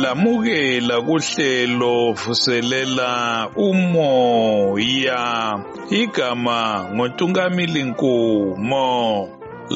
lamukela kuhlelo vuselela umoya igama ngoNtungamili Nkumo.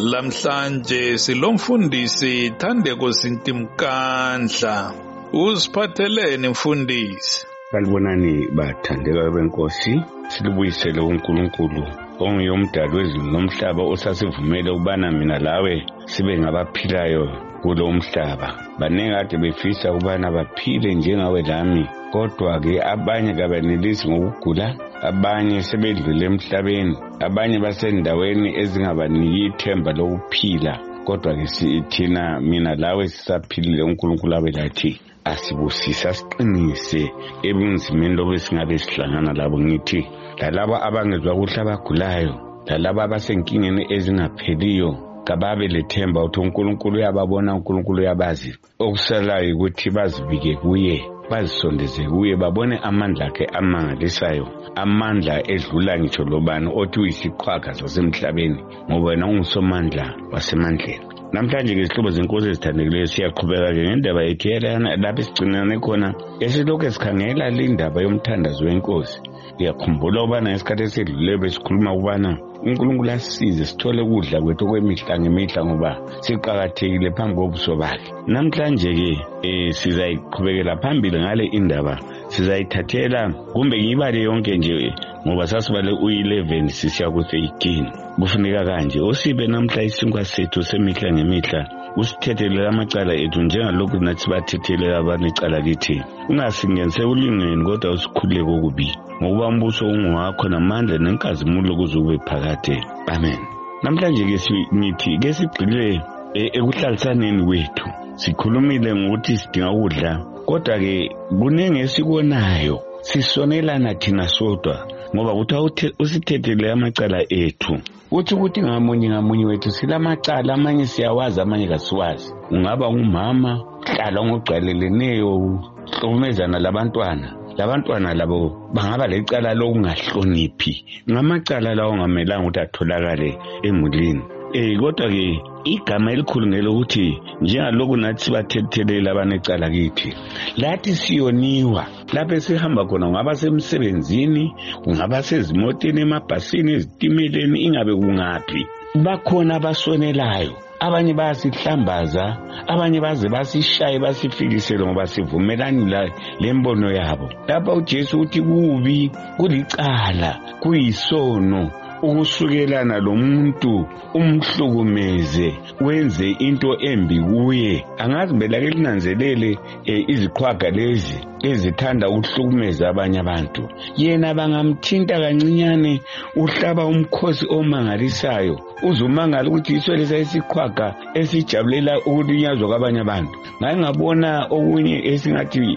Lamhlanje silomfundisi Thandeko Sintimkandla. Usiphatheleni mfundisi? Salibonani bathandeka benkosi, silibuyisele uNkulunkulu onguye umdali wezulu nomhlaba osasivumele ubana mina lawe sibe ngabaphilayo kulo umhlaba. Banenge kade befisa ubana baphile njengawe lami, kodwa ke abanye kabanelisi ngokugula, abanye sebedlule emhlabeni, abanye basendaweni ezingabaniki ithemba lokuphila. Kodwa ke thina mina lawe sisaphilile, uNkulunkulu abelathi asibusisa siqinise ebunzimeni lobu singabe sihlangana labo. Ngithi lalabo abangezwa kuhle abagulayo, lalabo abasenkingeni ezingapheliyo, kababe lethemba ukuthi uNkulunkulu uyababona, uNkulunkulu uyabazi. Okusalayo ukuthi bazibike kuye, bazisondeze kuye, babone amandla akhe amangalisayo, amandla edlula ngitsho lobani othi uyisiqhwaga sasemhlabeni, ngoba wena ungusomandla wasemandleni. Namhlanje ke isihlobo zenkosi ezithandekileyo siyaqhubeka ke ngendaba yethu lapho esigcinane khona esilokhu esikhangela lindaba yomthandazo wenkosi. Ngiyakhumbula ubana ngesikhathi esedlule besikhuluma ubana uNkulunkulu asisize sithole ukudla kwethu kwemihla ngemihla ngoba siqakathekile phambi kobuso bakhe. Namhlanje ke sizayiqhubekela phambili ngale indaba, sizayithathela kumbe ngiyibale yonke nje ngoba sasibale u11 sisiya ku13. Kufuneka kanje usibe namhla isinkwa sethu semihla ngemihla, usithethelele amacala ethu njengalokhu nathi bathethelela abanecala kithi. Ungasingenise ulingweni kodwa usikhulule kokubi, ngoba umbuso ungowakho namandla nenkazimulo kuzube phakade. Amen. Namhlanje ke ngithi ke sigxile ekuhlalisaneni kwethu. Sikhulumile ngokuthi sidinga ukudla, kodwa ke kunenge esikubonayo sisonelana thina sodwa, ngoba uthi usithethelele amacala ethu. Uthi ukuthi ngamunye wethu silamacala, amanye siyawazi amanye kasiwazi. Ungaba ngumama hlala ngogcwaleleneyo hlukumezana labantwana labo bangaba lecala lokungahloniphi, ngamacala lawo ngamelanga ukuthi atholakale emulini. Kodwa ke igama elikhulu ngelokuthi njengalokhu nathi sibathethelela abanecala kithi, lathi siyoniwa lapho esihamba khona, ungaba semsebenzini, ungaba sezimoteni, emabhasini, ezitimeleni, ingabe kungaphi, bakhona abasonelayo. Abanye bayasihlambaza, abanye baze basishaye basifikisele ngoba sivumelani lembono yabo. Lapha uJesu uthi kubi, kulicala, kuyisono ukusukelana lomuntu umhlukumeze, wenze into embi kuye. Angazi belake linanzelele iziqhwaga lezi ezithanda ukuhlukumeza abanye abantu. Yena bangamthinta kancinyane uhlaba umkhosi omangalisayo, uzumangala ukuthi isole sayisiqhwaga esijabulela ukulinyazwa kwabanye abantu. Ngabona okunye esingathi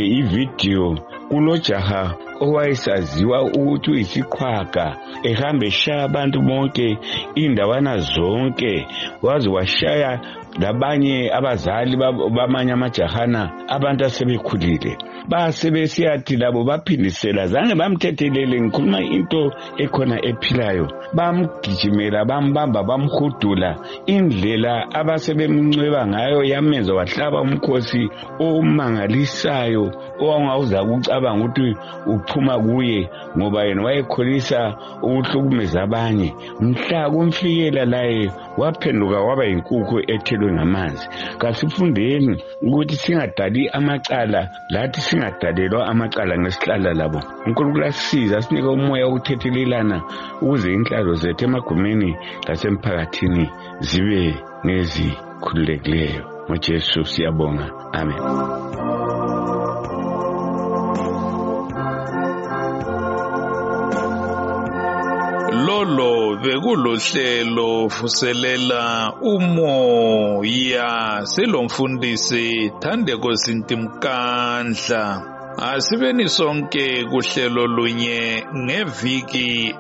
ivideo kulojaha owayesaziwa ukuthi uyisiqhwaga, ehambe eshaya abantu bonke indawana zonke, waze washaya labanye abazali bamanye amajahana, abantu asebekhulile. Basebesiyathi labo baphindisela, zange bamthethelele, ngikhuluma into ekhona ephilayo, bamgijimela, bambamba, bamhudula. Indlela abasebemncweba ngayo yamenza wahlaba umkhosi omangalisayo owawuza ukucabanga ukuthi uphuma kuye, ngoba yena wayekholisa ukuhlukumeza abanye. Mhla kumfikela laye waphenduka waba yinkukhu ethelwe ngamanzi. Kasifundeni ukuthi singadali amacala, lathi singadalelwa amacala ngesihlala labo. uNkulunkulu asisiza, asinike umoya wokuthethelelana ukuze inhlalo zethu emagumeni lasemphakathini zibe ngezikhululekileyo. ngoJesu siyabonga. Amen. Lolo bekulohlelo vuselela umoya selomfundisi Thandeko Sintimkandla. Asibeni sonke kuhlelo lunye ngeviki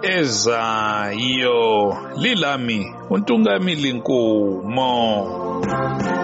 ezayo. Lilami uNtungamili Nkumo.